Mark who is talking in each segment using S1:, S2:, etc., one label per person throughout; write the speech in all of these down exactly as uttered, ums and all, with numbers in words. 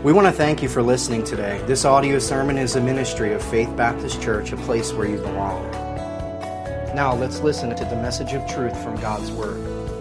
S1: We want to thank you for listening today. This audio sermon is a ministry of Faith Baptist Church, a place where you belong. Now let's listen to the message of truth from God's Word.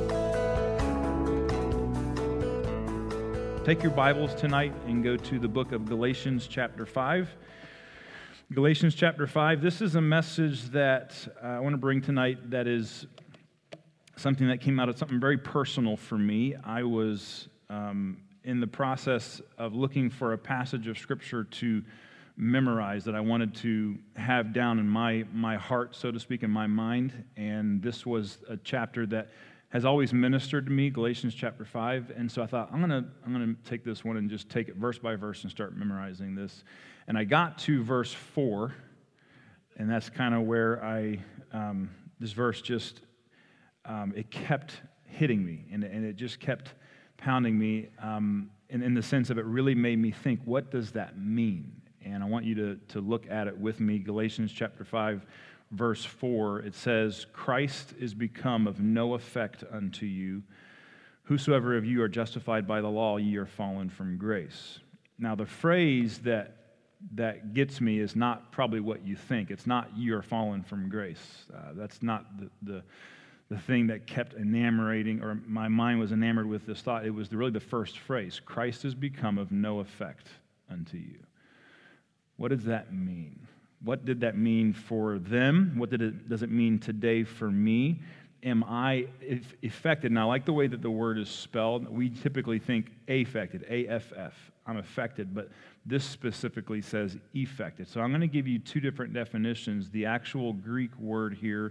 S2: Take your Bibles tonight and go to the book of Galatians chapter five. Galatians chapter five, this is a message that uh, I want to bring tonight that is something that came out of something very personal for me. I was um, in the process of looking for a passage of Scripture to memorize that I wanted to have down in my, my heart, so to speak, in my mind, and this was a chapter that has always ministered to me, Galatians chapter five, and so I thought, I'm going to I'm gonna take this one and just take it verse by verse and start memorizing this. And I got to verse four, and that's kind of where I, um, this verse just, um, it kept hitting me, and, and it just kept pounding me, um, in, in the sense of it really made me think, what does that mean? And I want you to, to look at it with me. Galatians chapter five, verse four, it says, Christ is become of no effect unto you. Whosoever of you are justified by the law, ye are fallen from grace. Now the phrase that that gets me is not probably what you think. It's not you are fallen from grace. Uh, that's not the, the the thing that kept enamoring, or my mind was enamored with this thought. It was the, really the first phrase, Christ has become of no effect unto you. What does that mean? What did that mean for them? What did it, does it mean today for me? Am I affected? Now, I like the way that the word is spelled. We typically think affected, A F F. I'm affected, but this specifically says effected. So I'm going to give you two different definitions. The actual Greek word here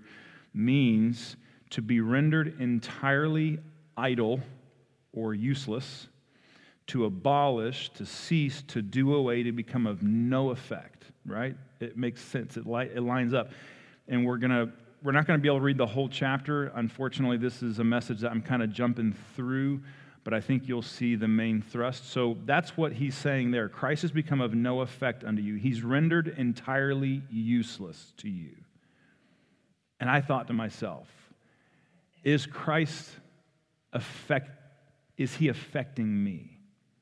S2: means to be rendered entirely idle or useless, to abolish, to cease, to do away, to become of no effect, right? It makes sense. It, li- it lines up. And we're going to We're not going to be able to read the whole chapter. Unfortunately, this is a message that I'm kind of jumping through, but I think you'll see the main thrust. So that's what he's saying there. Christ has become of no effect unto you. He's rendered entirely useless to you. And I thought to myself, is Christ affect, is he affecting me?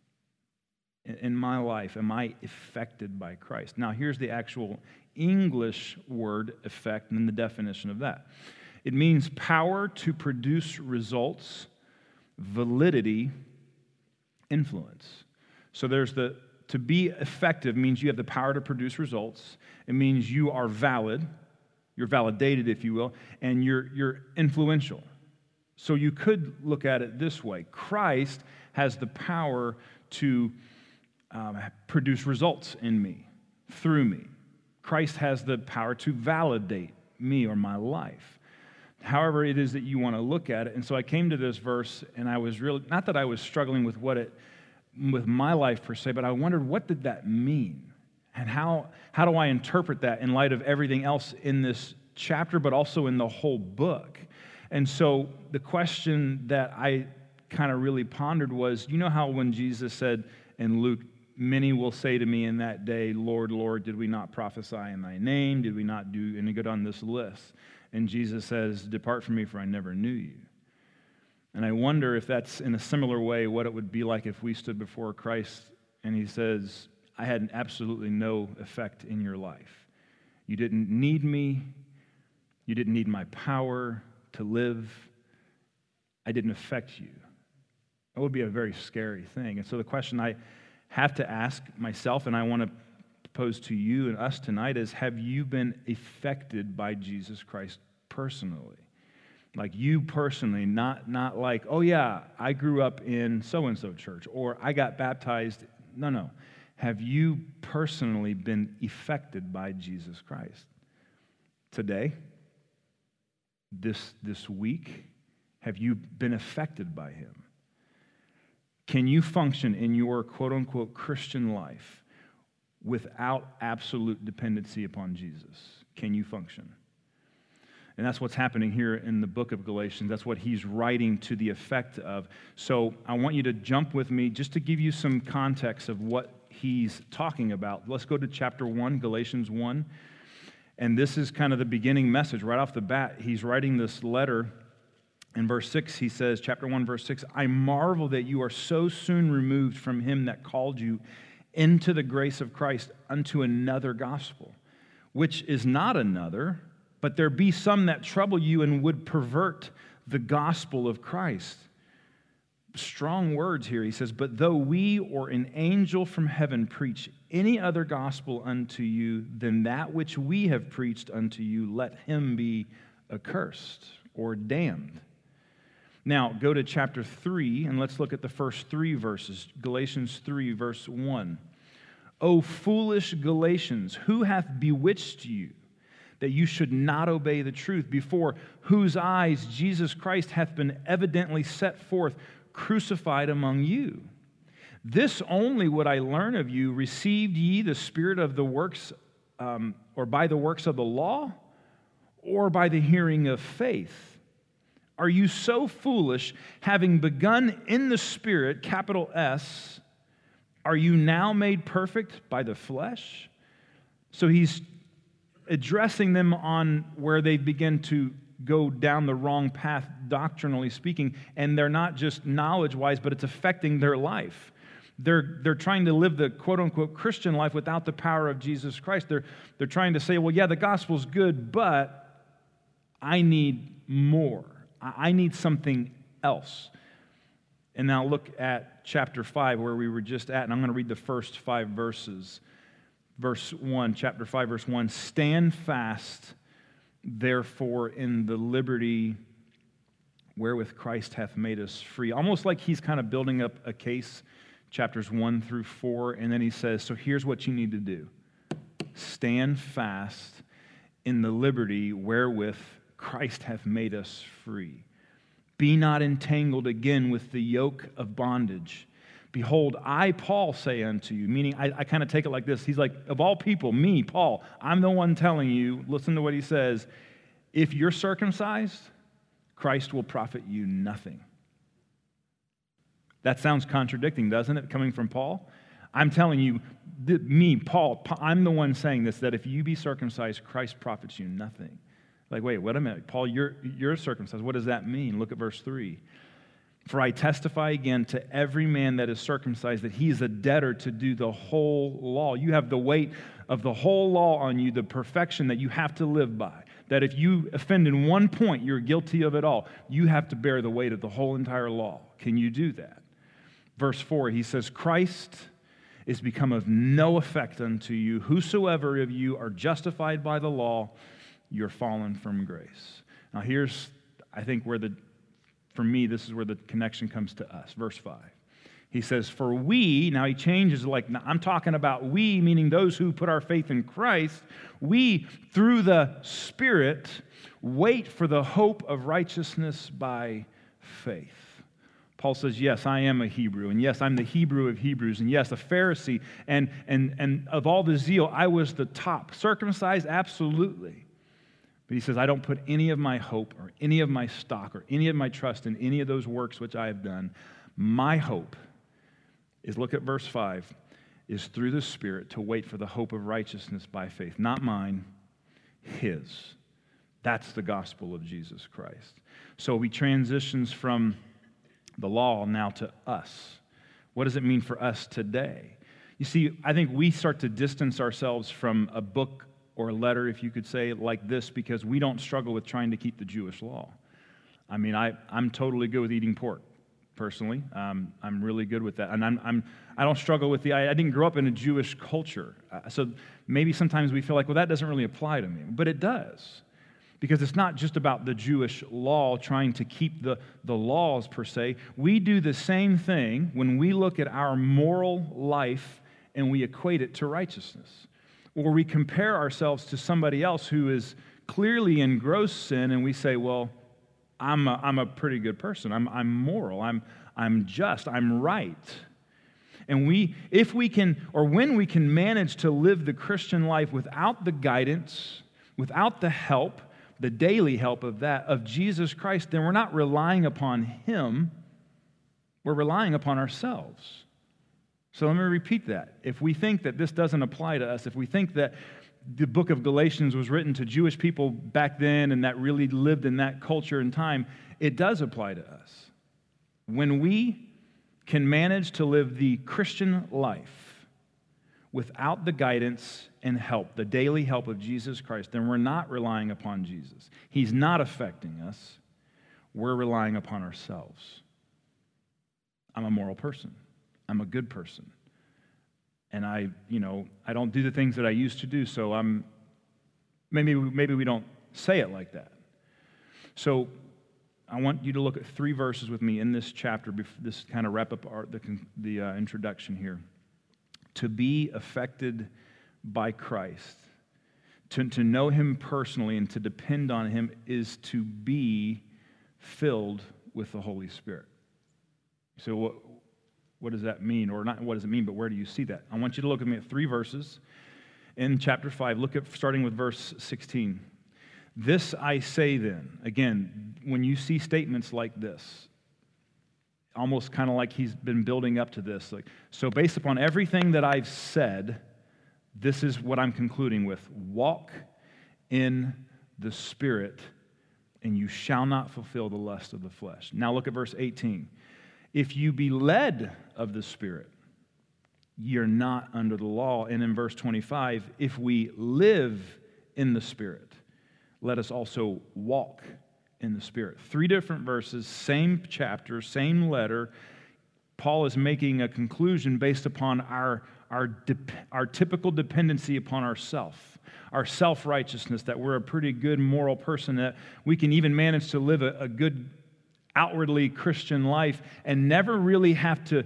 S2: In my life, am I affected by Christ? Now, here's the actual English word effect and the definition of that. It means power to produce results, validity, influence. So there's the, to be effective means you have the power to produce results. It means you are valid, you're validated, if you will, and you're, you're influential. So you could look at it this way. Christ has the power to um, produce results in me, through me. Christ has the power to validate me or my life. However it is that you want to look at it. And so I came to this verse, and I was really, not that I was struggling with what it, with my life per se, but I wondered, what did that mean? And how, how do I interpret that in light of everything else in this chapter, but also in the whole book? And so the question that I kind of really pondered was, you know how when Jesus said in Luke, many will say to me in that day, Lord, Lord, did we not prophesy in thy name? Did we not do, and you go down this list. And Jesus says, depart from me, for I never knew you. And I wonder if that's in a similar way what it would be like if we stood before Christ and he says, I had absolutely no effect in your life. You didn't need me. You didn't need my power to live. I didn't affect you. That would be a very scary thing. And so the question I have to ask myself, and I want to pose to you and us tonight, is have you been affected by Jesus Christ personally? Like you personally, not, not like, oh yeah, I grew up in so-and-so church, or I got baptized. No, no. Have you personally been affected by Jesus Christ? Today? This, this week? Have you been affected by him? Can you function in your quote-unquote Christian life without absolute dependency upon Jesus? Can you function? And that's what's happening here in the book of Galatians. That's what he's writing to the effect of. So I want you to jump with me just to give you some context of what he's talking about. Let's go to chapter one, Galatians one. And this is kind of the beginning message right off the bat. He's writing this letter In verse six, he says, chapter one, verse six, I marvel that you are so soon removed from him that called you into the grace of Christ unto another gospel, which is not another, but there be some that trouble you and would pervert the gospel of Christ. Strong words here. He says, but though we or an angel from heaven preach any other gospel unto you than that which we have preached unto you, let him be accursed or damned. Now, go to chapter three, and let's look at the first three verses. Galatians three, verse one. O foolish Galatians, who hath bewitched you, that you should not obey the truth, before whose eyes Jesus Christ hath been evidently set forth, crucified among you? This only would I learn of you, received ye the spirit of the works, um, or by the works of the law, or by the hearing of faith? Are you so foolish, having begun in the Spirit, capital S, are you now made perfect by the flesh? So he's addressing them on where they begin to go down the wrong path, doctrinally speaking, and they're not just knowledge-wise, but it's affecting their life. They're, they're trying to live the quote-unquote Christian life without the power of Jesus Christ. They're, they're trying to say, well, yeah, the gospel's good, but I need more. I need something else. And now look at chapter five, where we were just at, and I'm going to read the first five verses. Verse one, chapter five, verse one, stand fast, therefore, in the liberty wherewith Christ hath made us free. Almost like he's kind of building up a case, chapters one through four, and then he says, so here's what you need to do. Stand fast in the liberty wherewith Christ hath made us free. Be not entangled again with the yoke of bondage. Behold, I, Paul, say unto you, meaning I, I kind of take it like this. He's like, of all people, me, Paul, I'm the one telling you, listen to what he says, if you're circumcised, Christ will profit you nothing. That sounds contradicting, doesn't it, coming from Paul? I'm telling you, me, Paul, I'm the one saying this, that if you be circumcised, Christ profits you nothing. Like, wait, wait a minute. Paul, you're, you're circumcised. What does that mean? Look at verse three. For I testify again to every man that is circumcised that he is a debtor to do the whole law. You have the weight of the whole law on you, the perfection that you have to live by. That if you offend in one point, you're guilty of it all. You have to bear the weight of the whole entire law. Can you do that? Verse four, he says, Christ is become of no effect unto you. Whosoever of you are justified by the law, you're fallen from grace. Now here's, I think, where the, for me, this is where the connection comes to us. Verse five. He says, for we, now he changes, like, I'm talking about we, meaning those who put our faith in Christ, we, through the Spirit, wait for the hope of righteousness by faith. Paul says, yes, I am a Hebrew, and yes, I'm the Hebrew of Hebrews, and yes, a Pharisee, and, and, and of all the zeal, I was the top. Circumcised? Absolutely. But he says, I don't put any of my hope or any of my stock or any of my trust in any of those works which I have done. My hope is, look at verse five, is through the Spirit to wait for the hope of righteousness by faith. Not mine, his. That's the gospel of Jesus Christ. So he transitions from the law now to us. What does it mean for us today? You see, I think we start to distance ourselves from a book or a letter, if you could say, like this, because we don't struggle with trying to keep the Jewish law. I mean, I, I'm totally good with eating pork, personally. Um, I'm really good with that. And I'm, I'm, I don't struggle with the, I, I didn't grow up in a Jewish culture. Uh, so maybe sometimes we feel like, well, that doesn't really apply to me. But it does. Because it's not just about the Jewish law, trying to keep the, the laws per se. We do the same thing when we look at our moral life and we equate it to righteousness. Or we compare ourselves to somebody else who is clearly in gross sin, and we say, well, I'm a, I'm a pretty good person. I'm, I'm moral. I'm, I'm just. I'm right. And we, if we can, or when we can manage to live the Christian life without the guidance, without the help, the daily help of that, of Jesus Christ, then we're not relying upon Him. We're relying upon ourselves. So let me repeat that. If we think that this doesn't apply to us, if we think that the book of Galatians was written to Jewish people back then and that really lived in that culture and time, it does apply to us. When we can manage to live the Christian life without the guidance and help, the daily help of Jesus Christ, then we're not relying upon Jesus. He's not affecting us. We're relying upon ourselves. I'm a moral person. I'm a good person. And I, you know, I don't do the things that I used to do, so I'm, maybe, maybe we don't say it like that. So I want you to look at three verses with me in this chapter, this kind of wrap up our, the, the uh, introduction here. To be affected by Christ, to, to know Him personally and to depend on Him is to be filled with the Holy Spirit. So what, what does that mean? Or not what does it mean, but where do you see that? I want you to look at me at three verses in chapter five. Look at starting with verse sixteen. This I say then, again, when you see statements like this, almost kind of like he's been building up to this. Like, so based upon everything that I've said, this is what I'm concluding with. Walk in the Spirit, and you shall not fulfill the lust of the flesh. Now look at verse eighteen. If you be led of the Spirit, you're not under the law. And in verse twenty-five, if we live in the Spirit, let us also walk in the Spirit. Three different verses, same chapter, same letter. Paul is making a conclusion based upon our, our, dep- our typical dependency upon ourselves, our self-righteousness, that we're a pretty good moral person, that we can even manage to live a, a good, outwardly Christian life and never really have to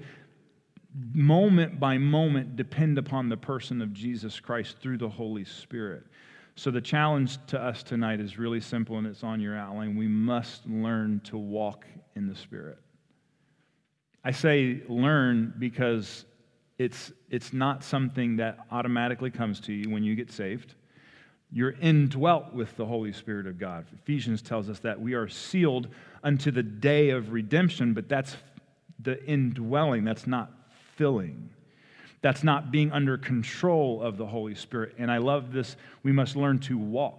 S2: moment by moment depend upon the person of Jesus Christ through the Holy Spirit. So the challenge to us tonight is really simple, and it's on your outline. We must learn to walk in the Spirit. I say learn because it's, it's not something that automatically comes to you when you get saved. You're indwelt with the Holy Spirit of God. Ephesians tells us that we are sealed unto the day of redemption, but that's the indwelling. That's not filling. That's not being under control of the Holy Spirit. And I love this. We must learn to walk.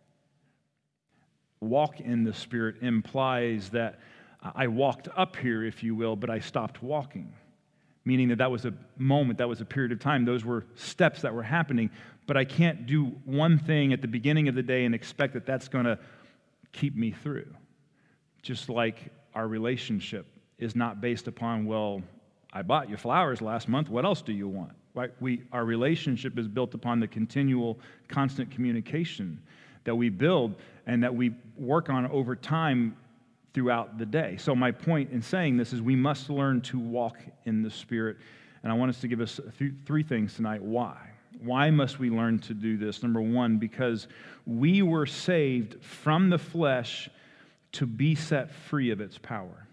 S2: Walk in the Spirit implies that I walked up here, if you will, but I stopped walking. Meaning that that was a moment, that was a period of time. Those were steps that were happening. But I can't do one thing at the beginning of the day and expect that that's going to keep me through. Just like our relationship is not based upon, well, I bought you flowers last month. What else do you want? Right? We, our relationship is built upon the continual, constant communication that we build and that we work on over time throughout the day. So my point in saying this is we must learn to walk in the Spirit. And I want us to give us th- three things tonight. Why? Why must we learn to do this? Number one, because we were saved from the flesh to be set free of its power.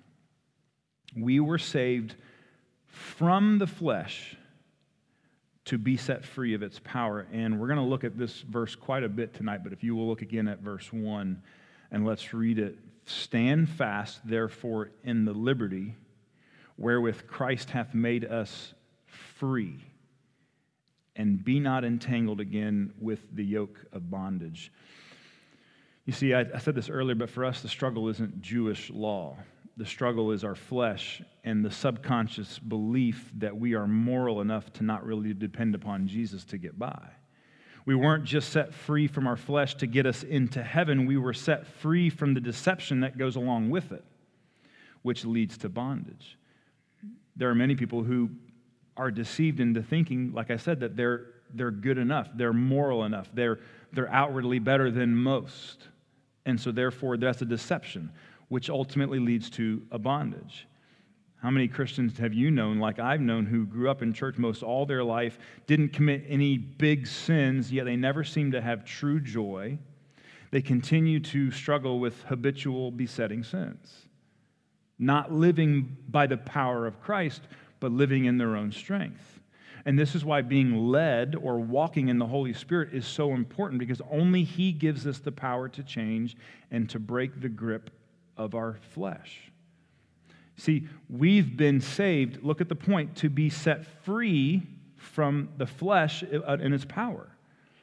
S2: We were saved from the flesh to be set free of its power. And we're going to look at this verse quite a bit tonight, but if you will look again at verse one, and let's read it. Stand fast, therefore, in the liberty wherewith Christ hath made us free, and be not entangled again with the yoke of bondage. You see, I, I said this earlier, but for us, the struggle isn't Jewish law. The struggle is our flesh and the subconscious belief that we are moral enough to not really depend upon Jesus to get by. We weren't just set free from our flesh to get us into heaven. We were set free from the deception that goes along with it, which leads to bondage. There are many people who are deceived into thinking, like I said, that they're they're good enough, they're moral enough, they're they're outwardly better than most. And so therefore that's a deception, which ultimately leads to a bondage. How many Christians have you known, like I've known, who grew up in church most all their life, didn't commit any big sins, yet they never seem to have true joy? They continue to struggle with habitual besetting sins, not living by the power of Christ, but living in their own strength. And this is why being led or walking in the Holy Spirit is so important, because only He gives us the power to change and to break the grip of our flesh. See, we've been saved, look at the point, to be set free from the flesh and its power.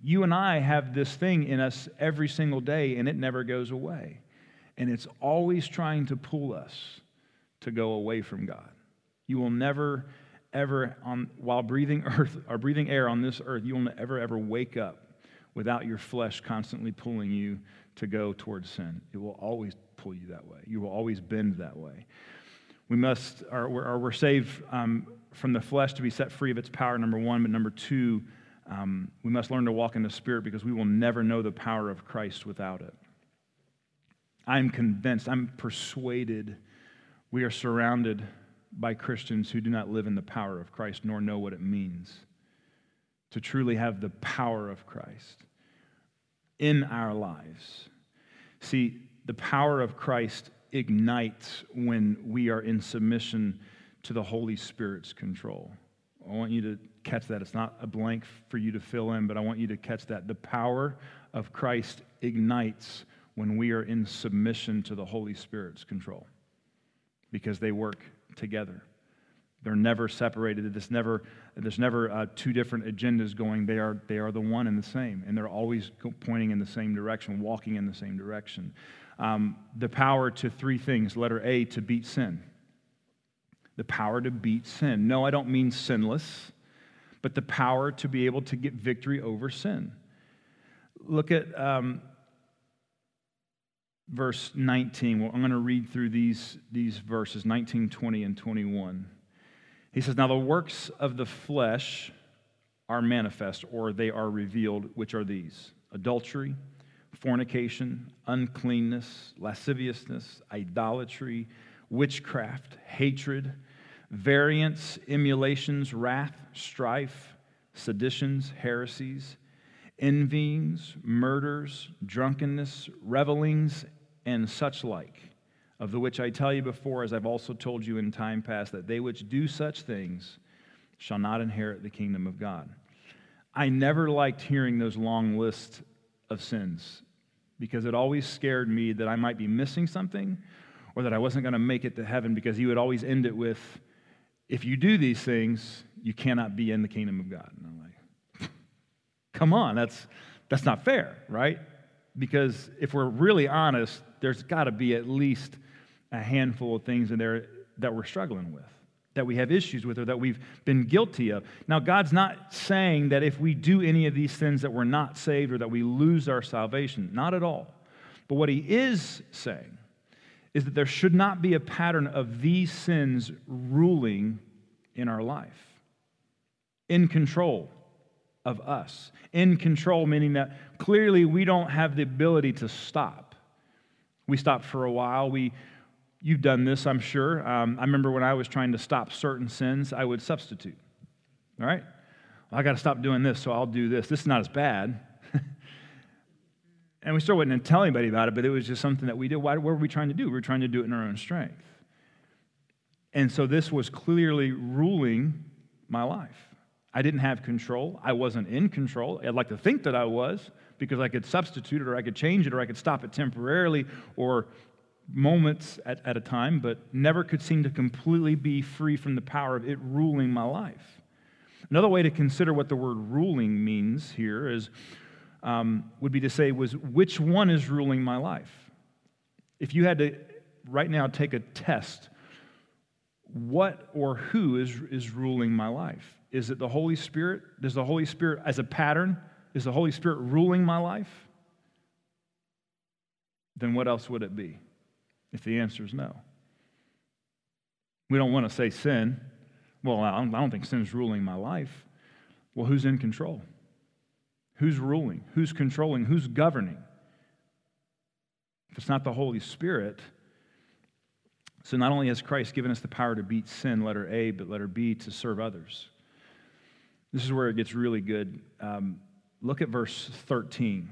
S2: You and I have this thing in us every single day, and it never goes away. And it's always trying to pull us to go away from God. You will never, ever, on, while breathing earth or breathing air on this earth, you will never, ever wake up without your flesh constantly pulling you to go towards sin. It will always pull you that way. You will always bend that way. We must, or we're, or we're saved um, from the flesh to be set free of its power, number one. But number two, um, we must learn to walk in the Spirit because we will never know the power of Christ without it. I'm convinced, I'm persuaded we are surrounded by Christians who do not live in the power of Christ nor know what it means to truly have the power of Christ in our lives. See, the power of Christ ignites when we are in submission to the Holy Spirit's control. I want you to catch that. It's not a blank for you to fill in, but I want you to catch that. The power of Christ ignites when we are in submission to the Holy Spirit's control because they work together. They're never separated. There's never, there's never uh, two different agendas going. They are, they are the one and the same, and they're always pointing in the same direction, walking in the same direction. Um, the power to three things. Letter A, to beat sin. The power to beat sin. No, I don't mean sinless, but the power to be able to get victory over sin. Look at um, verse nineteen. Well, I'm going to read through these, these verses, nineteen, twenty, and twenty-one. He says, "Now the works of the flesh are manifest, or they are revealed, which are these: adultery, fornication, uncleanness, lasciviousness, idolatry, witchcraft, hatred, variance, emulations, wrath, strife, seditions, heresies, envyings, murders, drunkenness, revelings, and such like, of the which I tell you before, as I've also told you in time past, that they which do such things shall not inherit the kingdom of God." I never liked hearing those long lists of sins because it always scared me that I might be missing something or that I wasn't going to make it to heaven, because he would always end it with, if you do these things, you cannot be in the kingdom of God. And I'm like, come on, that's that's not fair, right? Because if we're really honest, there's got to be at least a handful of things in there that we're struggling with, that we have issues with, or that we've been guilty of. Now, God's not saying that if we do any of these sins that we're not saved or that we lose our salvation. Not at all. But what he is saying is that there should not be a pattern of these sins ruling in our life, in control of us. In control, meaning that clearly we don't have the ability to stop. We stopped for a while. We You've done this, I'm sure. Um, I remember when I was trying to stop certain sins, I would substitute. All right? Well, I got to stop doing this, so I'll do this. This is not as bad. And we still wouldn't tell anybody about it, but it was just something that we did. Why, what were we trying to do? We were trying to do it in our own strength. And so this was clearly ruling my life. I didn't have control. I wasn't in control. I'd like to think that I was, because I could substitute it, or I could change it, or I could stop it temporarily, or moments at, at a time, but never could seem to completely be free from the power of it ruling my life. Another way to consider what the word ruling means here is um, would be to say, was which one is ruling my life? If you had to right now take a test, what or who is, is ruling my life? Is it the Holy Spirit? Does the Holy Spirit, as a pattern, is the Holy Spirit ruling my life? Then what else would it be? If the answer is no. We don't want to say sin. Well, I don't, I don't think sin's ruling my life. Well, who's in control? Who's ruling? Who's controlling? Who's governing? If it's not the Holy Spirit, so not only has Christ given us the power to beat sin, letter A, but letter B, to serve others. This is where it gets really good. Um, look at verse thirteen.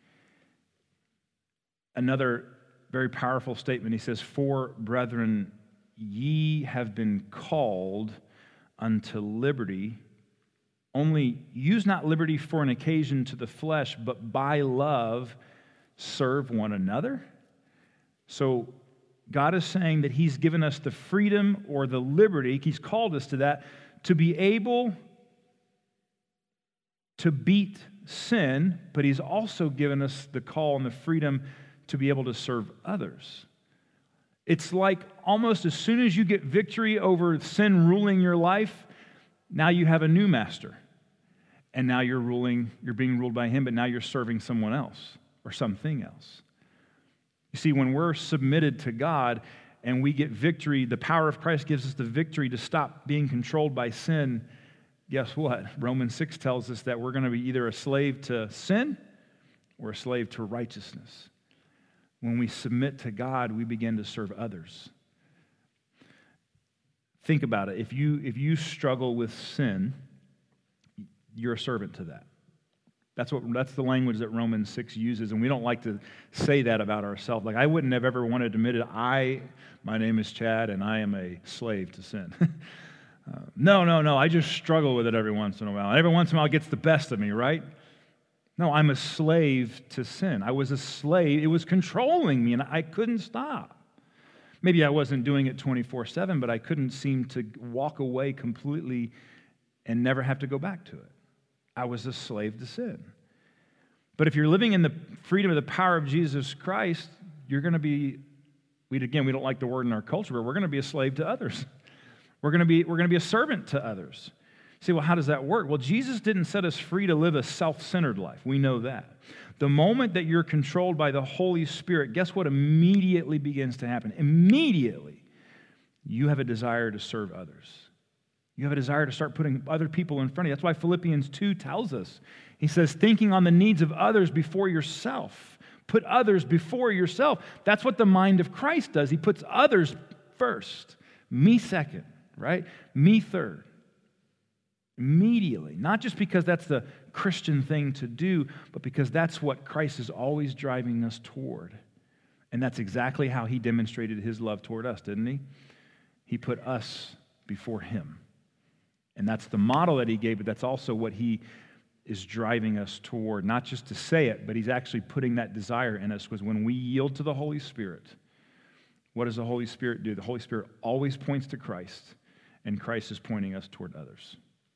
S2: Another very powerful statement. He says, "For, brethren, ye have been called unto liberty. Only use not liberty for an occasion to the flesh, but by love serve one another." So God is saying that he's given us the freedom or the liberty, he's called us to that, to be able to beat sin, but he's also given us the call and the freedom to be able to serve others. It's like almost as soon as you get victory over sin ruling your life, now you have a new master. And now you're ruling, you're being ruled by him, but now you're serving someone else or something else. You see, when we're submitted to God and we get victory, the power of Christ gives us the victory to stop being controlled by sin. Guess what? Romans six tells us that we're going to be either a slave to sin or a slave to righteousness. When we submit to God, we begin to serve others. Think about it. If you, if you struggle with sin, you're a servant to that. That's what that's the language that Romans six uses, and we don't like to say that about ourselves. Like, I wouldn't have ever wanted to admit it. I, my name is Chad, and I am a slave to sin. uh, no, no, no. I just struggle with it every once in a while. Every once in a while, it gets the best of me, right? No, I'm a slave to sin. I was a slave. It was controlling me, and I couldn't stop. Maybe I wasn't doing it twenty-four seven, but I couldn't seem to walk away completely and never have to go back to it. I was a slave to sin. But if you're living in the freedom of the power of Jesus Christ, you're going to be, we again, we don't like the word in our culture, but we're going to be a slave to others. We're going to be, we're going to be a servant to others. See, well, how does that work? Well, Jesus didn't set us free to live a self-centered life. We know that. The moment that you're controlled by the Holy Spirit, guess what immediately begins to happen? Immediately, you have a desire to serve others. You have a desire to start putting other people in front of you. That's why Philippians two tells us. He says, thinking on the needs of others before yourself. Put others before yourself. That's what the mind of Christ does. He puts others first. Me second, right? Me third. Immediately. Not just because that's the Christian thing to do, but because that's what Christ is always driving us toward. And that's exactly how he demonstrated his love toward us, didn't he? He put us before him. And that's the model that he gave, but that's also what he is driving us toward. Not just to say it, but he's actually putting that desire in us, because when we yield to the Holy Spirit, what does the Holy Spirit do? The Holy Spirit always points to Christ, and Christ is pointing us toward others.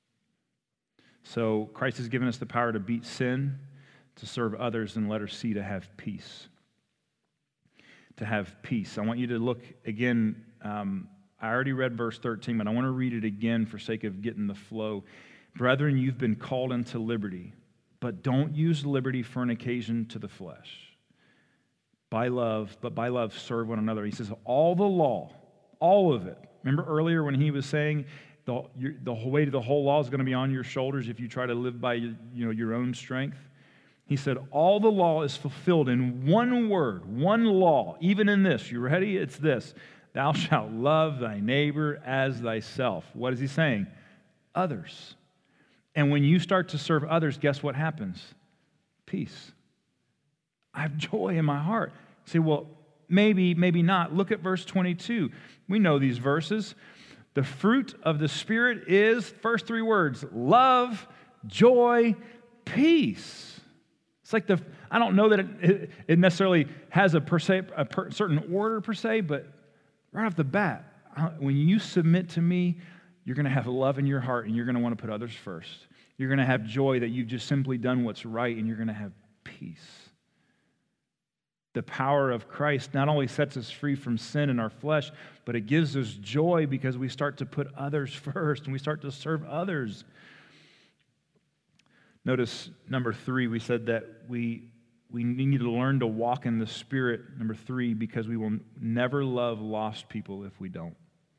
S2: So Christ has given us the power to beat sin, to serve others, and letter C, to have peace. To have peace. I want you to look again. Um, I already read verse thirteen, but I want to read it again for sake of getting the flow. Brethren, you've been called into liberty, but don't use liberty for an occasion to the flesh. By love, but by love serve one another. He says all the law, all of it. Remember earlier when he was saying the, your, the weight of the whole law is going to be on your shoulders if you try to live by you know, your own strength? He said all the law is fulfilled in one word, one law, even in this. You ready? It's this. Thou shalt love thy neighbor as thyself. What is he saying? Others. And when you start to serve others, guess what happens? Peace. I have joy in my heart. You say, well, maybe, maybe not. Look at verse twenty-two. We know these verses. The fruit of the Spirit is, first three words, love, joy, peace. It's like the, I don't know that it, it necessarily has a, per se, a per, certain order per se, but right off the bat, when you submit to me, you're going to have love in your heart, and you're going to want to put others first. You're going to have joy that you've just simply done what's right, and you're going to have peace. The power of Christ not only sets us free from sin in our flesh, but it gives us joy because we start to put others first, and we start to serve others. Notice number three, we said that we We need to learn to walk in the Spirit, number three, because we will never love lost people if we don't.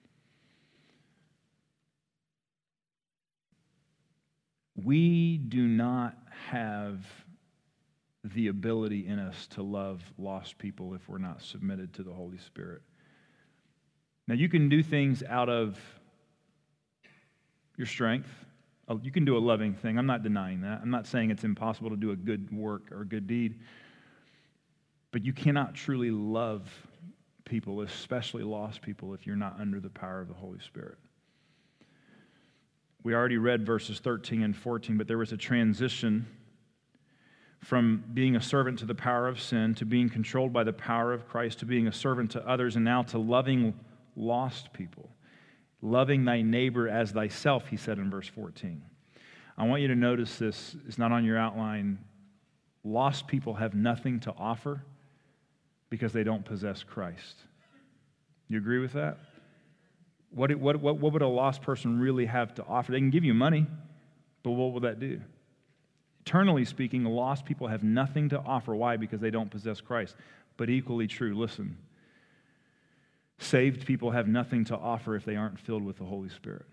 S2: We do not have the ability in us to love lost people if we're not submitted to the Holy Spirit. Now, you can do things out of your strength. You can do a loving thing. I'm not denying that. I'm not saying it's impossible to do a good work or a good deed. But you cannot truly love people, especially lost people, if you're not under the power of the Holy Spirit. We already read verses thirteen and fourteen, but there was a transition from being a servant to the power of sin, to being controlled by the power of Christ, to being a servant to others, and now to loving lost people. Loving thy neighbor as thyself, he said in verse fourteen. I want you to notice this. It's not on your outline. Lost people have nothing to offer because they don't possess Christ. You agree with that? What, what, what, what would a lost person really have to offer? They can give you money, but what will that do? Eternally speaking, lost people have nothing to offer. Why? Because they don't possess Christ. But equally true, listen, saved people have nothing to offer if they aren't filled with the Holy Spirit.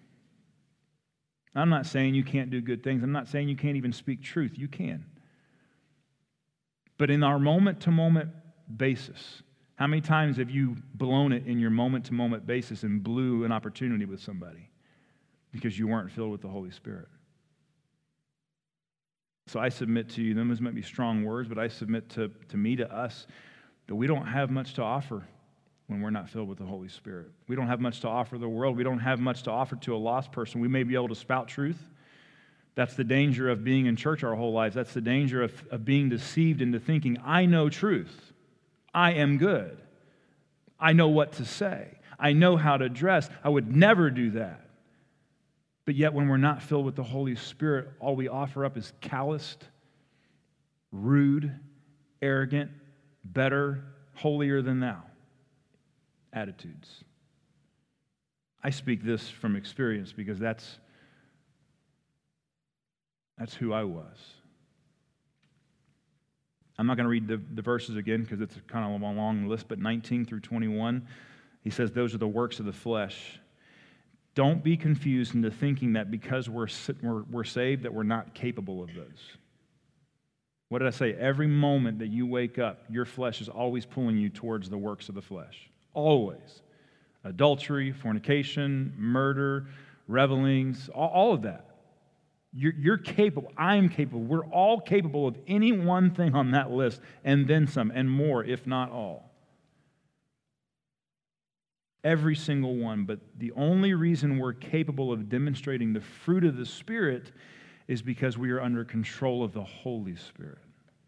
S2: I'm not saying you can't do good things. I'm not saying you can't even speak truth. You can. But in our moment-to-moment basis, how many times have you blown it in your moment-to-moment basis and blew an opportunity with somebody because you weren't filled with the Holy Spirit? So I submit to you, those might be strong words, but I submit to, to me, to us, that we don't have much to offer when we're not filled with the Holy Spirit. We don't have much to offer the world. We don't have much to offer to a lost person. We may be able to spout truth. That's the danger of being in church our whole lives. That's the danger of, of being deceived into thinking, I know truth. I am good. I know what to say. I know how to dress. I would never do that. But yet when we're not filled with the Holy Spirit, all we offer up is calloused, rude, arrogant, better, holier than thou attitudes. I speak this from experience because that's, that's who I was. I'm not going to read the, the verses again because it's kind of a long list, but nineteen through twenty-one, he says, those are the works of the flesh. Don't be confused into thinking that because we're, we're, we're saved that we're not capable of those. What did I say? Every moment that you wake up, your flesh is always pulling you towards the works of the flesh. Always. Adultery, fornication, murder, revelings, all, all of that. You're, you're capable. I'm capable. We're all capable of any one thing on that list and then some and more, if not all. Every single one. But the only reason we're capable of demonstrating the fruit of the Spirit is because we are under control of the Holy Spirit.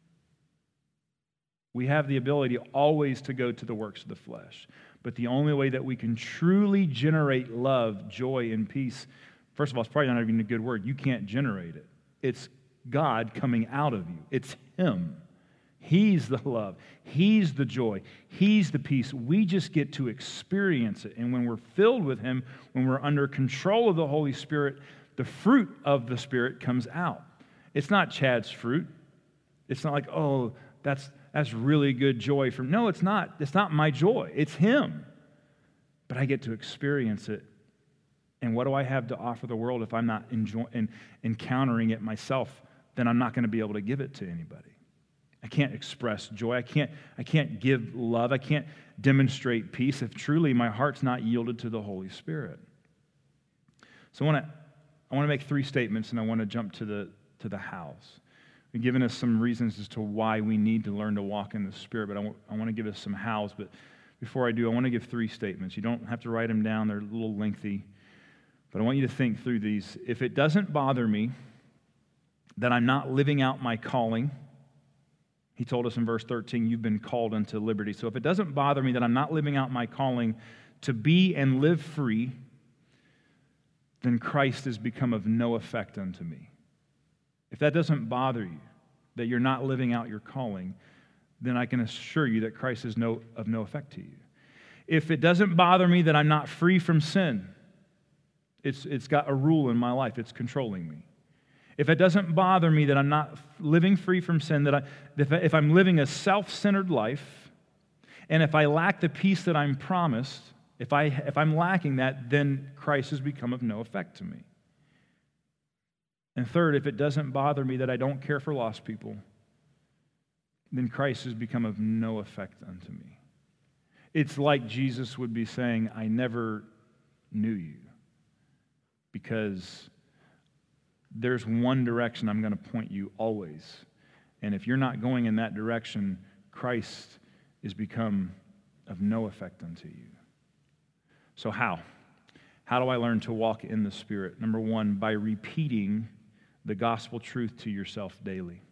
S2: We have the ability always to go to the works of the flesh. But the only way that we can truly generate love, joy, and peace, first of all, it's probably not even a good word. You can't generate it. It's God coming out of you. It's Him. He's the love. He's the joy. He's the peace. We just get to experience it. And when we're filled with Him, when we're under control of the Holy Spirit, the fruit of the Spirit comes out. It's not Chad's fruit. It's not like, oh, that's that's really good joy from. No, it's not. It's not my joy. It's Him. But I get to experience it. And what do I have to offer the world if I'm not enjoy, in, encountering it myself? Then I'm not going to be able to give it to anybody. I can't express joy. I can't, I can't give love. I can't demonstrate peace if truly my heart's not yielded to the Holy Spirit. So I want to I want to make three statements, and I want to jump to the to the hows. We've given us some reasons as to why we need to learn to walk in the Spirit, but I want, I want to give us some hows. But before I do, I want to give three statements. You don't have to write them down. They're a little lengthy. But I want you to think through these. If it doesn't bother me that I'm not living out my calling, he told us in verse thirteen, you've been called unto liberty. So if it doesn't bother me that I'm not living out my calling to be and live free, then Christ has become of no effect unto me. If that doesn't bother you, that you're not living out your calling, then I can assure you that Christ is no, of no effect to you. If it doesn't bother me that I'm not free from sin, it's, it's got a rule in my life, it's controlling me. If it doesn't bother me that I'm not living free from sin, that I, if, I, if I'm living a self-centered life, and if I lack the peace that I'm promised, if, I, if I'm lacking that, then Christ has become of no effect to me. And third, if it doesn't bother me that I don't care for lost people, then Christ has become of no effect unto me. It's like Jesus would be saying, I never knew you, because there's one direction I'm going to point you always. And if you're not going in that direction, Christ is become of no effect unto you. So how? How do I learn to walk in the Spirit? Number one, by repeating the gospel truth to yourself daily.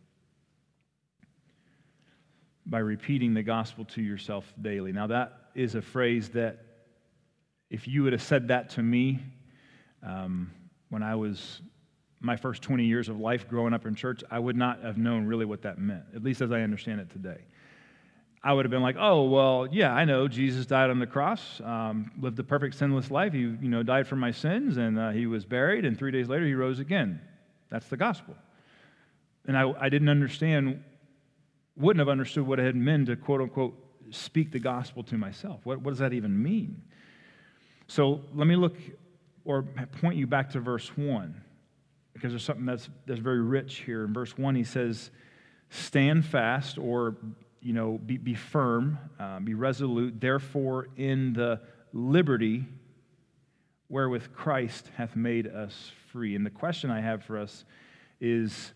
S2: By repeating the gospel to yourself daily. Now that is a phrase that if you would have said that to me um, when I was my first twenty years of life growing up in church, I would not have known really what that meant, at least as I understand it today. I would have been like, oh, well, yeah, I know Jesus died on the cross, um, lived a perfect sinless life. He, you know, died for my sins, and uh, he was buried, and three days later he rose again. That's the gospel. And I, I didn't understand, wouldn't have understood what it had meant to, quote unquote, speak the gospel to myself. What, what does that even mean? So let me look or point you back to verse one, because there's something that's, that's very rich here. In verse one, he says, stand fast, or you know, be, be firm, uh, be resolute, therefore in the liberty wherewith Christ hath made us free. And the question I have for us is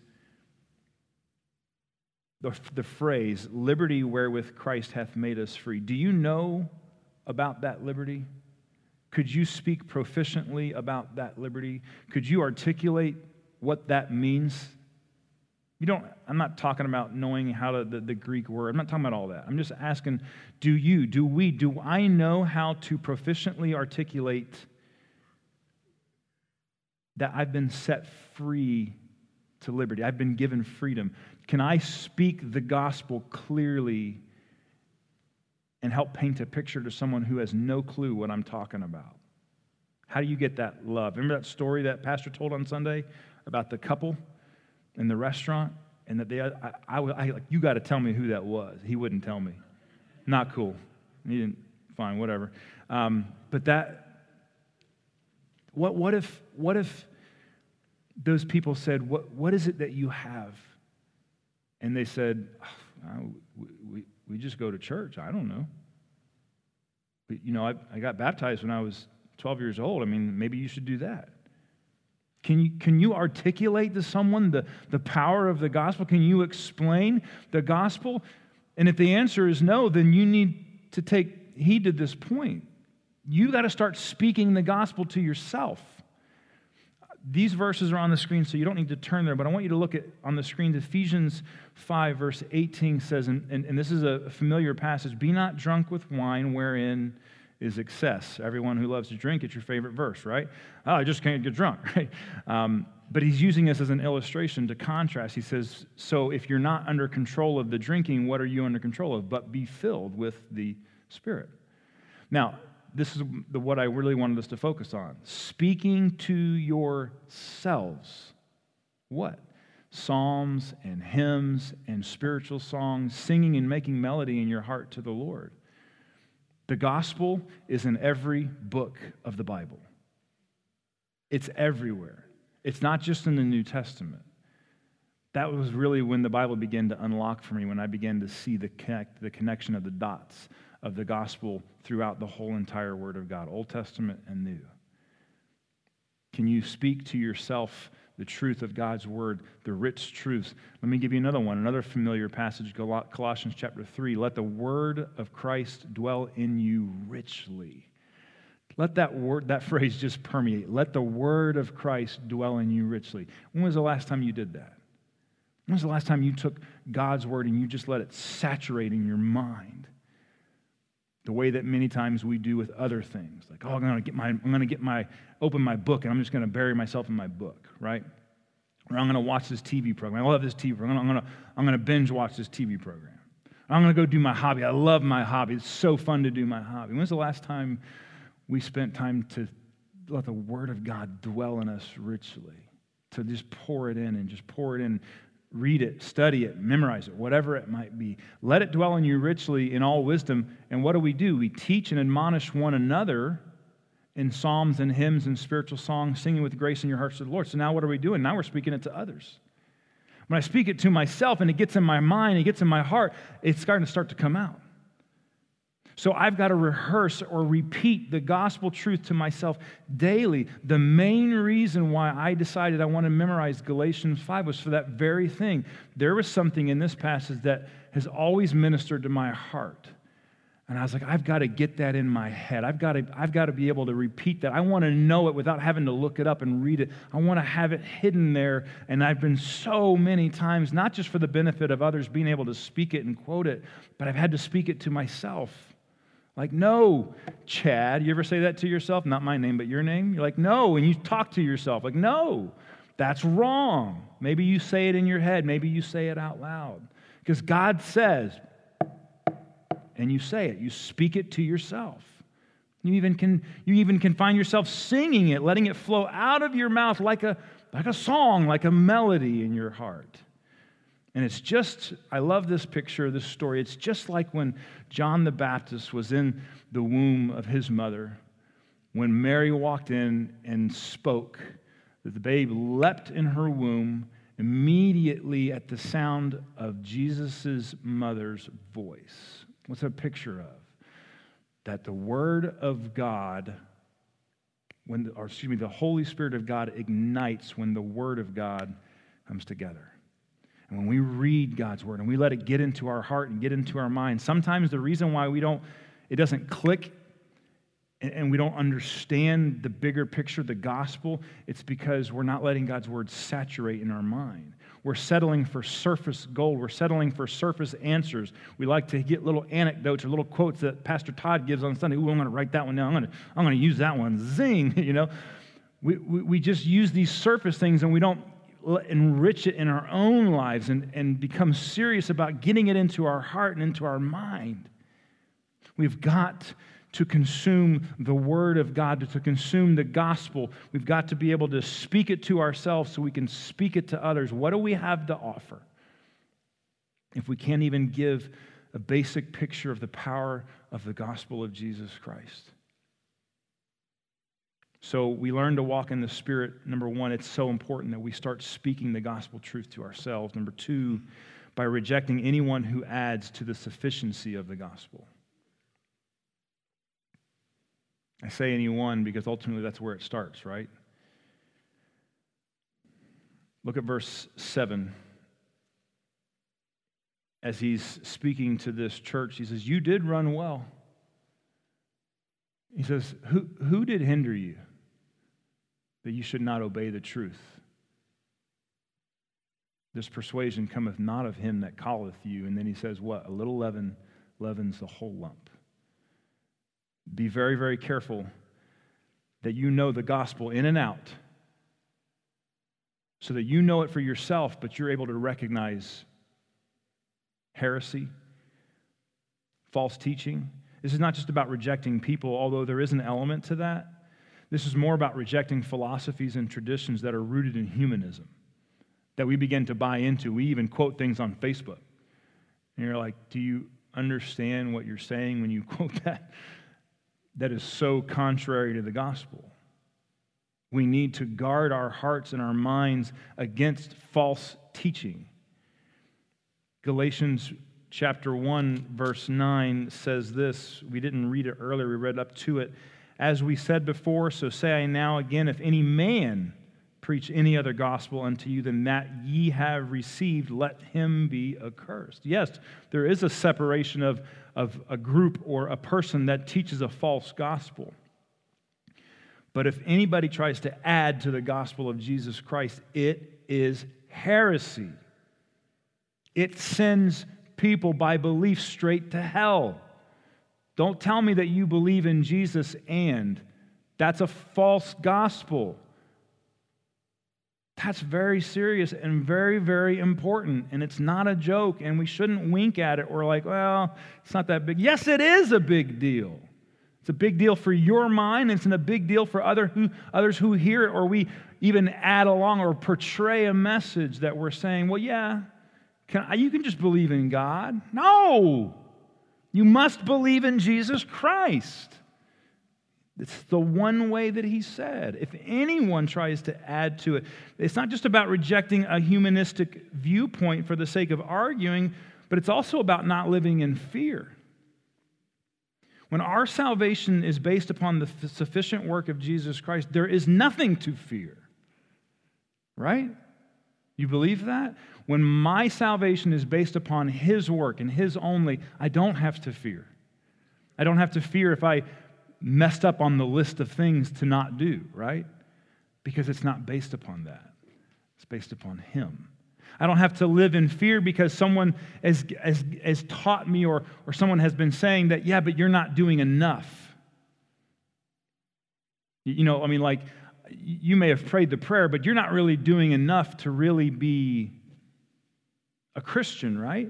S2: the, the phrase, liberty wherewith Christ hath made us free. Do you know about that liberty? Could you speak proficiently about that liberty? Could you articulate what that means? You don't, I'm not talking about knowing how to, the, the Greek word. I'm not talking about all that. I'm just asking, do you, do we, do I know how to proficiently articulate that I've been set free to liberty? I've been given freedom. Can I speak the gospel clearly and help paint a picture to someone who has no clue what I'm talking about? How do you get that love? Remember that story that Pastor told on Sunday about the couple in the restaurant, and that they, I, I, I like, you got to tell me who that was. He wouldn't tell me. Not cool. He didn't. Fine, whatever. Um, but that, what, what if, what if those people said, "What, what is it that you have?" And they said, oh, we, we, we just go to church. I don't know. But, you know, I, I got baptized when I was twelve years old. I mean, maybe you should do that. Can you, can you articulate to someone the, the power of the gospel? Can you explain the gospel? And if the answer is no, then you need to take heed to this point. You got to start speaking the gospel to yourself. These verses are on the screen, so you don't need to turn there, but I want you to look at on the screen. Ephesians five, verse eighteen says, and, and, and this is a familiar passage, be not drunk with wine wherein is excess. Everyone who loves to drink, it's your favorite verse, right? Oh, I just can't get drunk, right? Um, but he's using this as an illustration to contrast. He says, so if you're not under control of the drinking, what are you under control of? But be filled with the Spirit. Now, this is the, what I really wanted us to focus on. Speaking to yourselves. What? Psalms and hymns and spiritual songs, singing and making melody in your heart to the Lord. The gospel is in every book of the Bible. It's everywhere. It's not just in the New Testament. That was really when the Bible began to unlock for me, when I began to see the connect, the connection of the dots of the gospel throughout the whole entire Word of God, Old Testament and New. Can you speak to yourself the truth of God's Word, the rich truths? Let me give you another one, another familiar passage, Colossians chapter three. Let the Word of Christ dwell in you richly. Let that word, that phrase just permeate. Let the Word of Christ dwell in you richly. When was the last time you did that? When was the last time you took God's Word and you just let it saturate in your mind? The way that many times we do with other things, like, oh, I'm going to get my, I'm going to get my, open my book, and I'm just going to bury myself in my book, right? Or I'm going to watch this T V program. I love this T V program. I'm going to, I'm going to binge watch this T V program. Or I'm going to go do my hobby. I love my hobby. It's so fun to do my hobby. When's the last time we spent time to let the Word of God dwell in us richly? To just pour it in and just pour it in. Read it, study it, memorize it, whatever it might be. Let it dwell in you richly in all wisdom. And what do we do? We teach and admonish one another in psalms and hymns and spiritual songs, singing with grace in your hearts to the Lord. So now what are we doing? Now we're speaking it to others. When I speak it to myself and it gets in my mind, it gets in my heart, it's starting to start to come out. So I've got to rehearse or repeat the gospel truth to myself daily. The main reason why I decided I want to memorize Galatians five was for that very thing. There was something in this passage that has always ministered to my heart. And I was like, I've got to get that in my head. I've got to, I've got to be able to repeat that. I want to know it without having to look it up and read it. I want to have it hidden there. And I've been so many times, not just for the benefit of others being able to speak it and quote it, but I've had to speak it to myself. Like, no, Chad. You ever say that to yourself? Not my name, but your name? You're like, no. And you talk to yourself. Like, no. That's wrong. Maybe you say it in your head. Maybe you say it out loud. Because God says, and you say it. You speak it to yourself. You even can, you even can find yourself singing it, letting it flow out of your mouth like a, like a song, like a melody in your heart. And it's just, I love this picture, this story. It's just like when John the Baptist was in the womb of his mother, when Mary walked in and spoke, that the babe leapt in her womb immediately at the sound of Jesus' mother's voice. What's that a picture of? That the Word of God, when, or excuse me, the Holy Spirit of God ignites when the Word of God comes together. And when we read God's Word and we let it get into our heart and get into our mind, sometimes the reason why we don't, it doesn't click and we don't understand the bigger picture, the gospel, it's because we're not letting God's Word saturate in our mind. We're settling for surface gold. We're settling for surface answers. We like to get little anecdotes or little quotes that Pastor Todd gives on Sunday. Ooh, I'm going to write that one down. I'm going to, I'm going to use that one. Zing, you know. We, we, we just use these surface things and we don't enrich it in our own lives and, and become serious about getting it into our heart and into our mind. We've got to consume the Word of God, to consume the gospel. We've got to be able to speak it to ourselves so we can speak it to others. What do we have to offer if we can't even give a basic picture of the power of the gospel of Jesus Christ? So we learn to walk in the Spirit. Number one, it's so important that we start speaking the gospel truth to ourselves. Number two, by rejecting anyone who adds to the sufficiency of the gospel. I say anyone because ultimately that's where it starts, right? Look at verse seven. As he's speaking to this church, he says, "You did run well." He says, who, who did hinder you that you should not obey the truth? This persuasion cometh not of him that calleth you. And then he says, what? A little leaven leavens the whole lump. Be very, very careful that you know the gospel in and out so that you know it for yourself, but you're able to recognize heresy, false teaching. This is not just about rejecting people, although there is an element to that. This is more about rejecting philosophies and traditions that are rooted in humanism, that we begin to buy into. We even quote things on Facebook. And you're like, do you understand what you're saying when you quote that? That is so contrary to the gospel. We need to guard our hearts and our minds against false teaching. Galatians chapter one, verse nine says this. We didn't read it earlier, we read up to it. As we said before, so say I now again, if any man preach any other gospel unto you than that ye have received, let him be accursed. Yes, there is a separation of, of a group or a person that teaches a false gospel. But if anybody tries to add to the gospel of Jesus Christ, it is heresy. It sends people by belief straight to hell. Don't tell me that you believe in Jesus and that's a false gospel. That's very serious and very, very important, and it's not a joke, and we shouldn't wink at it or like, well, it's not that big. Yes, it is a big deal. It's a big deal for your mind, and it's a big deal for other who, others who hear it, or we even add along or portray a message that we're saying, well, yeah, can I, you can just believe in God. No! You must believe in Jesus Christ. It's the one way that he said. If anyone tries to add to it, it's not just about rejecting a humanistic viewpoint for the sake of arguing, but it's also about not living in fear. When our salvation is based upon the sufficient work of Jesus Christ, there is nothing to fear. Right? You believe that? When my salvation is based upon his work and his only, I don't have to fear. I don't have to fear if I messed up on the list of things to not do, right? Because it's not based upon that. It's based upon him. I don't have to live in fear because someone has, has, has taught me or, or someone has been saying that, yeah, but you're not doing enough. You know, I mean, like, you may have prayed the prayer, but you're not really doing enough to really be a Christian, right?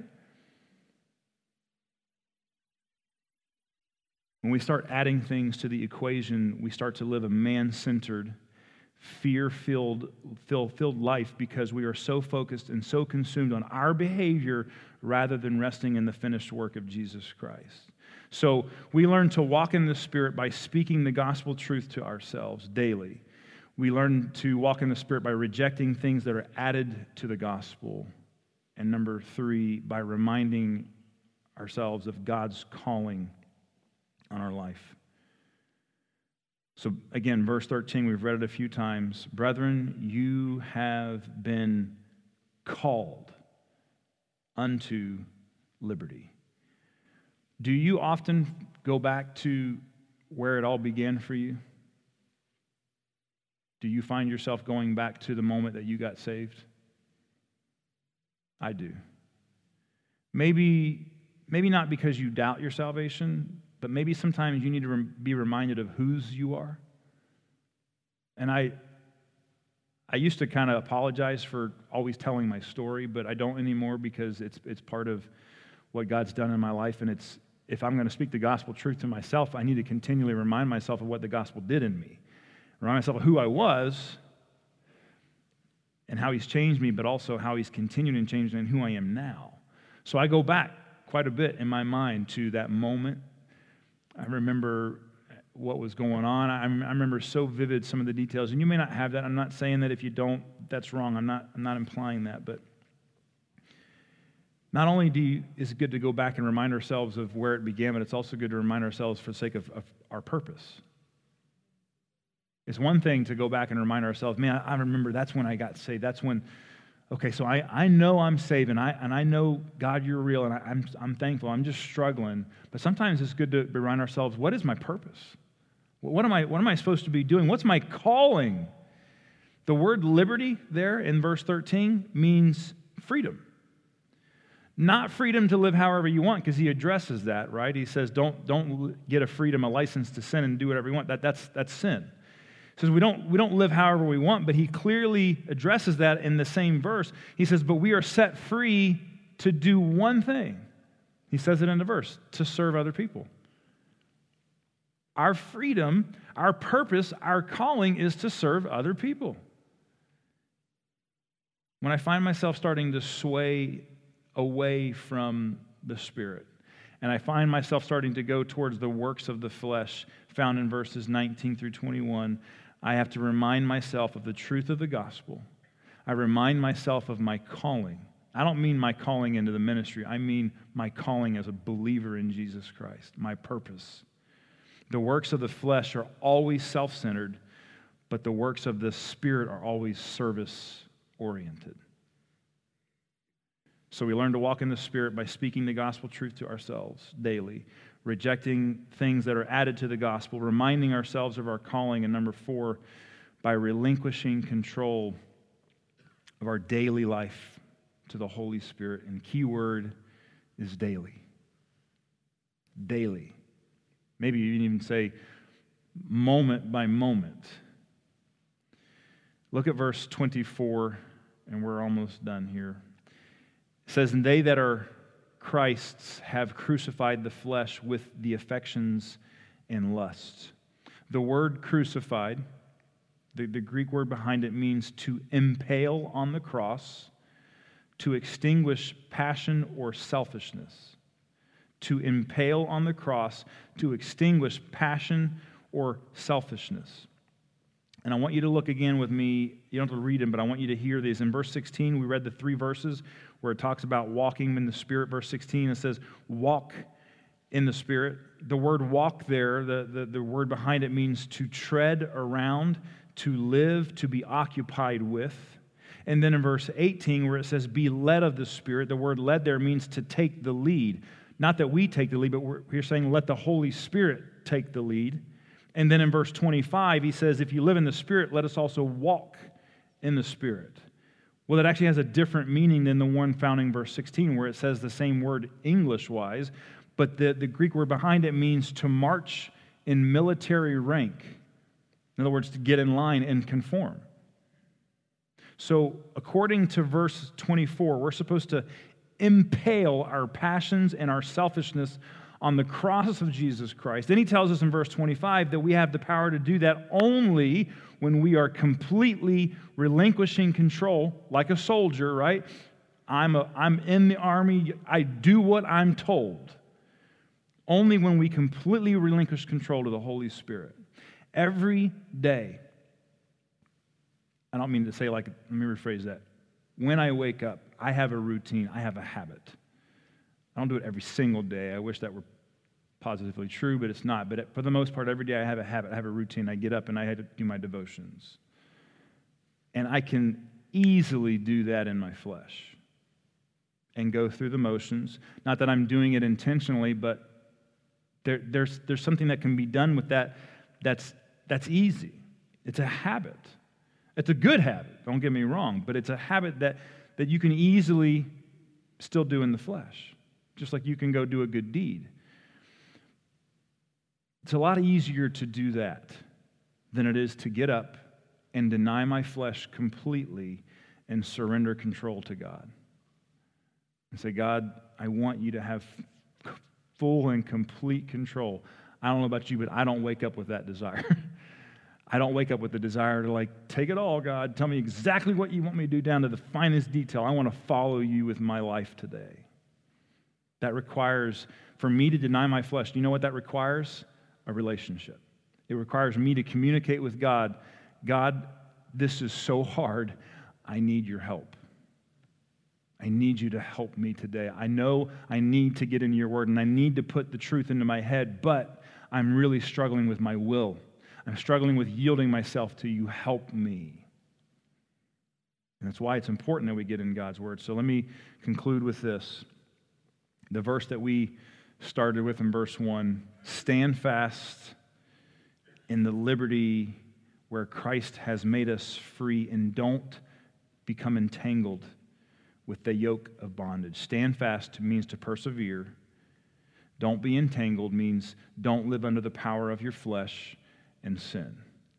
S2: When we start adding things to the equation, we start to live a man-centered, fear-filled filled life because we are so focused and so consumed on our behavior rather than resting in the finished work of Jesus Christ. So we learn to walk in the Spirit by speaking the gospel truth to ourselves daily. We learn to walk in the Spirit by rejecting things that are added to the gospel. And number three, by reminding ourselves of God's calling on our life. So again, verse thirteen, we've read it a few times. Brethren, you have been called unto liberty. Do you often go back to where it all began for you? Do you find yourself going back to the moment that you got saved? I do. Maybe, maybe not because you doubt your salvation, but maybe sometimes you need to be reminded of whose you are. And I I used to kind of apologize for always telling my story, but I don't anymore because it's it's part of what God's done in my life. And it's if I'm going to speak the gospel truth to myself, I need to continually remind myself of what the gospel did in me. Remind myself of who I was and how He's changed me, but also how He's continued and changed and who I am now. So I go back quite a bit in my mind to that moment. I remember what was going on. I, I remember so vivid some of the details, and you may not have that. I'm not saying that if you don't, that's wrong. I'm not. I'm not implying that. But not only do you, is it good to go back and remind ourselves of where it began, but it's also good to remind ourselves for the sake of, of our purpose. It's one thing to go back and remind ourselves, man, I, I remember that's when I got saved. That's when. Okay, so I, I know I'm saved, and I and I know, God, you're real, and I, I'm I'm thankful. I'm just struggling. But sometimes it's good to remind ourselves, what is my purpose? What am I what am I supposed to be doing? What's my calling? The word liberty there in verse thirteen means freedom. Not freedom to live however you want, because he addresses that, right? He says, don't, don't get a freedom, a license to sin and do whatever you want. That, that's, that's sin. He says we don't, we don't live however we want, but he clearly addresses that in the same verse. He says, but we are set free to do one thing. He says it in the verse, to serve other people. Our freedom, our purpose, our calling is to serve other people. When I find myself starting to sway away from the Spirit, and I find myself starting to go towards the works of the flesh found in verses nineteen through twenty-one, I have to remind myself of the truth of the gospel. I remind myself of my calling. I don't mean my calling into the ministry. I mean my calling as a believer in Jesus Christ, my purpose. The works of the flesh are always self-centered, but the works of the Spirit are always service-oriented. So we learn to walk in the Spirit by speaking the gospel truth to ourselves daily, rejecting things that are added to the gospel, reminding ourselves of our calling, and number four, by relinquishing control of our daily life to the Holy Spirit. And key word is daily. Daily. Maybe you can even say moment by moment. Look at verse twenty-four, and we're almost done here. It says, and they that are Christ's have crucified the flesh with the affections and lusts. The word crucified, the, the Greek word behind it means to impale on the cross, to extinguish passion or selfishness. To impale on the cross, to extinguish passion or selfishness. And I want you to look again with me. You don't have to read them, but I want you to hear these. In verse sixteen, we read the three verses where it talks about walking in the Spirit. Verse sixteen, it says, walk in the Spirit. The word walk there, the, the, the word behind it means to tread around, to live, to be occupied with. And then in verse eighteen, where it says, be led of the Spirit, the word led there means to take the lead. Not that we take the lead, but we're, we're saying let the Holy Spirit take the lead. And then in verse twenty-five, he says, if you live in the Spirit, let us also walk in the Spirit. Well, that actually has a different meaning than the one found in verse sixteen, where it says the same word English-wise, but the, the Greek word behind it means to march in military rank, In other words, to get in line and conform. So according to verse twenty-four, we're supposed to impale our passions and our selfishness on the cross of Jesus Christ. Then he tells us in verse twenty-five that we have the power to do that only when we are completely relinquishing control, like a soldier, right? I'm, a, I'm in the army, I do what I'm told. Only when we completely relinquish control to the Holy Spirit. Every day, I don't mean to say like, let me rephrase that. When I wake up, I have a routine, I have a habit. I don't do it every single day. I wish that were positively true, but it's not. But for the most part, every day I have a habit, I have a routine. I get up and I had to do my devotions. And I can easily do that in my flesh and go through the motions. Not that I'm doing it intentionally, but there, there's, there's something that can be done with that that's, that's easy. It's a habit. It's a good habit, don't get me wrong, but it's a habit that, that you can easily still do in the flesh, just like you can go do a good deed. It's a lot easier to do that than it is to get up and deny my flesh completely and surrender control to God. And say, God, I want you to have full and complete control. I don't know about you, but I don't wake up with that desire. I don't wake up with the desire to like, take it all, God. Tell me exactly what you want me to do down to the finest detail. I want to follow you with my life today. That requires, for me to deny my flesh, do you know what that requires? A relationship. It requires me to communicate with God. God, this is so hard. I need your help. I need you to help me today. I know I need to get into your word and I need to put the truth into my head, but I'm really struggling with my will. I'm struggling with yielding myself to you. Help me. And that's why it's important that we get in God's word. So let me conclude with this. The verse that we started with in verse one, stand fast in the liberty where Christ has made us free and don't become entangled with the yoke of bondage. Stand fast means to persevere. Don't be entangled means don't live under the power of your flesh and sin.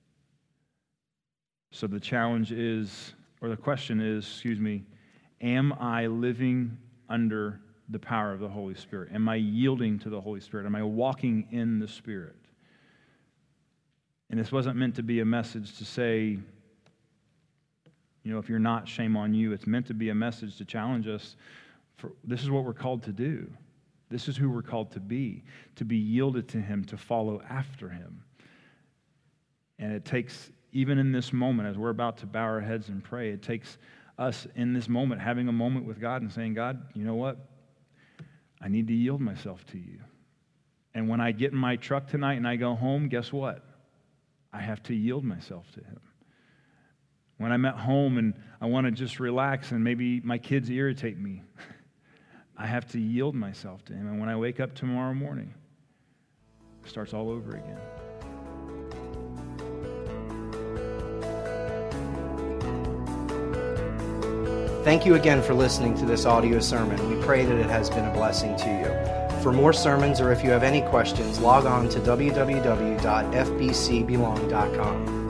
S2: So the challenge is, or the question is, excuse me, am I living under the power of the Holy Spirit? Am I yielding to the Holy Spirit? Am I walking in the Spirit? And this wasn't meant to be a message to say, you know, if you're not, shame on you. It's meant to be a message to challenge us. For this is what we're called to do. This is who we're called to be, to be yielded to Him, to follow after Him. And it takes, even in this moment, as we're about to bow our heads and pray, it takes us in this moment having a moment with God and saying, God, you know what? I need to yield myself to you. And when I get in my truck tonight and I go home, guess what? I have to yield myself to Him. When I'm at home and I want to just relax and maybe my kids irritate me, I have to yield myself to Him. And when I wake up tomorrow morning, it starts all over again.
S1: Thank you again for listening to this audio sermon. We pray that it has been a blessing to you. For more sermons or if you have any questions, log on to w w w dot f b c belong dot com.